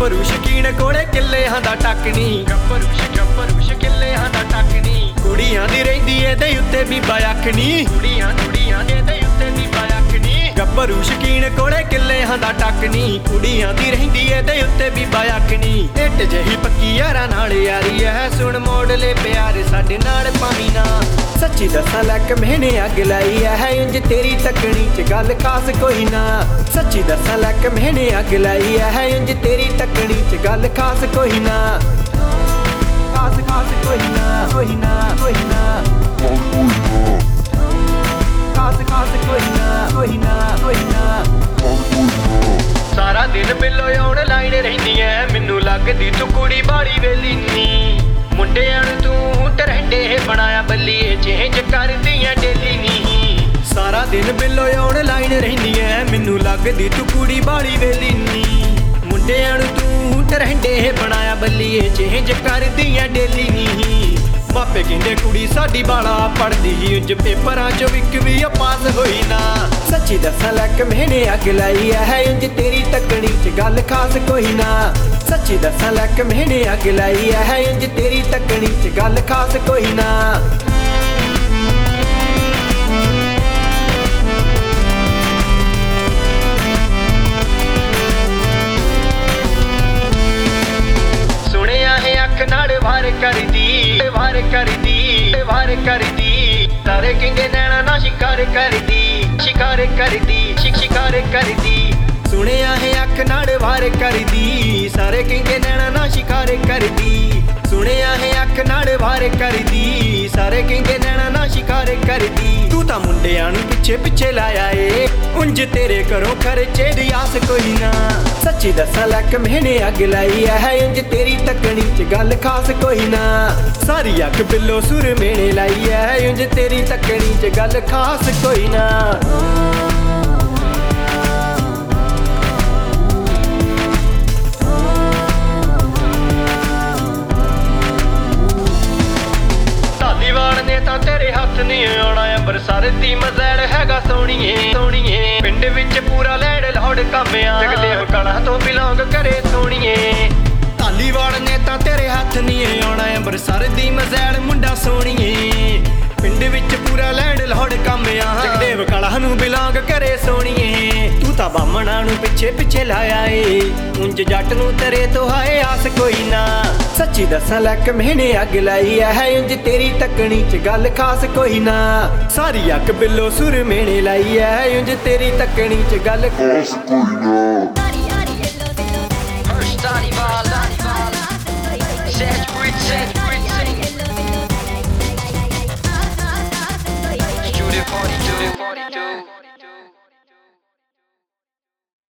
ਗੱਭਰੂ ਸ਼ਕੀਨ ਕੋਲੇ ਕਿੱਲਿਆਂ ਦਾ ਟੱਕਣੀ ਗੱਭਰੂ ਕਿੱਲਿਆਂ ਦਾ ਟੱਕਣੀ ਕੁੜੀਆਂ ਦੀ ਰਹਿੰਦੀ ਇਹਦੇ ਉੱਤੇ ਬੀਬਾ ਆਖਣੀ ਕੁੜੀਆਂ ਦੇ ਇਹਦੇ ਉੱਤੇ ਬੀਬਾ ਆਖਣੀ ਗੱਭਰੂ ਸ਼ਕੀਨ ਕੋਲੇ ਕਿੱਲਿਆਂ ਦਾ ਟੱਕਣੀ ਕੁੜੀਆਂ ਦੀ ਰਹਿੰਦੀ ਇਹਦੇ ਉੱਤੇ ਬੀਬਾ ਆਖਣੀ ਇੱਟ ਜਿਹੀ ਪੱਕੀ ਯਾਰਾਂ ਨਾਲ ਯਾਰੀ ਐ ਸੁਣ ਮੋੜਲੇ ਪਿਆਰ ਸਾਡੇ ਨਾਲ ਪਾਵੀ ਨਾ ਸੱਚੀ ਦੱਸਾਂ ਲੱਕ ਮਹੀਨੇ ਅੱਗ ਲਾਈ ਐ ਇੰਜ ਤੇਰੀ ਤੱਕਣੀ ਚ ਗੱਲ ਖਾਸ ਕੋਈ ਨਾ ਸੱਚੀ ਦੱਸਾਂ ਲੱਕ ਮਹੀਨੇ ਅੱਗ ਲਾਈ ਐ ਇੰਜ ਤੇਰੀ ਤੱਕਣੀ ਚ ਗੱਲ ਖਾਸ ਕੋਈ ਨਾ ਖਾਸ ਕੋਈ ਨਾ ਕੋਈ ਨਾ ਕੋਈ ਨਾ ਖਾਸ ਕੋਈ ਨਾ ਸਾਰਾ ਦਿਨ ਬਿੱਲੋ ਆਨਲਾਈਨ ਰਹਿੰਦੀ ਐ ਮੈਨੂੰ ਲੱਗਦੀ ਤੂੰ ਕੁੜੀ ਬਾੜੀ ਵੇਲੀ ਨੀ ਮੁੰਡਿਆਂ ਨੂੰ ਤੂੰ ਟਰੈਂਡੇ ਬਣਾਇਆ ਬੱਲੀਏ ਚੇਂਜ ਕਰਦੀ ਐ ਡੇਲੀ ਨੀ ਸਾਰਾ ਦਿਨ ਬਿੱਲੋ ਆਨਲਾਈਨ ਰਹਿੰਦੀ ਐ ਮੈਨੂੰ ਲੱਗਦੀ ਤੂੰ ਕੁੜੀ ਬਾੜੀ ਵੇਲੀ ਨੀ ਮੁੰਡਿਆਂ ਨੂੰ ਤੂੰ ਟਰੈਂਡੇ ਬਣਾਇਆ ਬੱਲੀਏ ਚੇਂਜ ਕਰਦੀ ਐ ਡੇਲੀ ਨੀ ਮਾਪੇ ਕਹਿੰਦੇ ਕੁੜੀ ਸਾਡੀ ਬਾਲਾ ਪੜਦੀ ਉਂਝ ਪੇਪਰਾਂ ਚੋਂ ਇੱਕ ਵੀ ਪਾਸ ਹੋਈ ਨਾ ਸੱਚੀ ਦੱਸਾਂ ਲੱਕ ਮਹੀਨੇ ਅੱਗ ਲਾਈ ਐ ਇੰਜ ਤੇਰੀ ਤੱਕਣੀ ਚ ਗੱਲ ਖਾਸ ਕੋਈ ਨਾ ਸੱਚੀ ਦੱਸਾਂ ਲੱਕ ਮਹੀਨੇ ਅੱਗ ਲਾਈ ਐ ਇੰਜ ਤੇਰੀ ਤੱਕਣੀ ਚ ਗੱਲ ਖਾਸ ਕੋਈ ਨਾ ਸੁਣਿਆ ਹੈ ਅੱਖ ਨਾਲ ਵਾਰ ਕਰਦੀ ਤਾਰੇ ਕਿੰਗੇ ਨੈਣਾ ਨਾ ਸ਼ਿਕਾਰ ਕਰਦੀ ਸੁਣਿਆ ਹੈ ਅੱਖ ਨਾਲ ਵਾਰ ਕਰਦੀ ਸਾਰੇ ਕਿੰਗੇ ਨੈਣਾ ਨਾ ਸ਼ਿਕਾਰ ਕਰਦੀ ਸੁਣਿਆ ਹੈ ਅੱਖ ਨਾਲ ਵਾਰ ਕਰਦੀ ਸਾਰੇ ਕਿੰਗੇ ਨੈਣਾ ਨਾ ਸ਼ਿਕਾਰ ਕਰਦੀ ਤੂੰ ਤਾਂ ਮੁੰਡਿਆਂ ਨੂੰ ਪਿੱਛੇ ਲਾਇਆ ਏ ਉਂਝ ਤੇਰੇ ਘਰੋਂ ਖਰਚੇ ਦੀ ਆਸ ਕੋਈ ਨਾ ਸੱਚੀ ਦੱਸਾਂ ਲੱਕ ਮਹੀਨੇ ਅੱਗ ਲਾਈ ਐ ਇੰਜ ਤੇਰੀ ਤੱਕਣੀ ਚ ਗੱਲ ਖਾਸ ਕੋਈ ਨਾ ਸਾਰੀ ਅੱਖ ਬਿੱਲੋ ਸੁਰ ਮੇਣੇ ਲਾਈ ਐ ਉਂਝ ਤੇਰੀ ਤੱਕਣੀ ਚ ਗੱਲ ਖਾਸ ਕੋਈ ਨਾ ਨੇ ਤਾਂ ਤੇਰੇ ਹੱਥ ਨਹੀਂ ਆਉਣਾ ਅੰਬਰਸਰ ਦੀ ਮਜ਼ੈਲ ਹੈਗਾ ਸੋਹਣੀਏ ਪਿੰਡ ਵਿੱਚ ਪੂਰਾ ਲੈੜ ਲੋੜ ਕੰਮਿਆ ਜਗਦੇਵ ਕਲਾਂ ਤੋਂ ਬਿਲੋਂਗ ਕਰੇ ਸੋਹਣੀਏ ਧਾਲੀਵਾਲ ਨੇ ਤਾਂ ਤੇਰੇ ਹੱਥ ਨਹੀਂ ਆਉਣਾ ਅੰਬਰਸਰ ਦੀ ਮਜ਼ੈਲ ਮੁੰਡਾ ਸੋਹਣੀਏ ਪਿੰਡ ਵਿੱਚ ਪੂਰਾ ਲੈੜ ਲੋੜ ਕੰਮਿਆ ਜਗਦੇਵ ਕਲਾਂ ਨੂੰ ਬਿਲੋਂਗ ਕਰੇ ਸੋਹਣੀਏ ਤੂੰ ਤਾਂ ਬਾਹਮਣਾ ਨੂੰ ਪਿੱਛੇ ਲਾਇਆ ਏ ਉਂਝ ਜੱਟ ਨੂੰ ਤੇਰੇ ਤੋਂ ਹਾਏ ਆਸ ਕੋਈ ਨਾ ਸੱਚੀ ਦੱਸਾਂ ਲੱਕ ਮਹੀਨੇ ਅੱਗ ਲਾਈ ਐ ਇੰਜ ਤੇਰੀ ਤੱਕਣੀ ਚ ਗੱਲ ਖਾਸ ਕੋਈ ਨਾ ਸਾਰੀ ਅੱਖ ਬਿੱਲੋ ਸੁਰ ਮੇਣੇ ਲਾਈ ਐ ਉਂਝ ਤੇਰੀ ਤੱਕਣੀ ਚ ਗੱਲ ਖਾਸ ਕੋਈ ਨਾ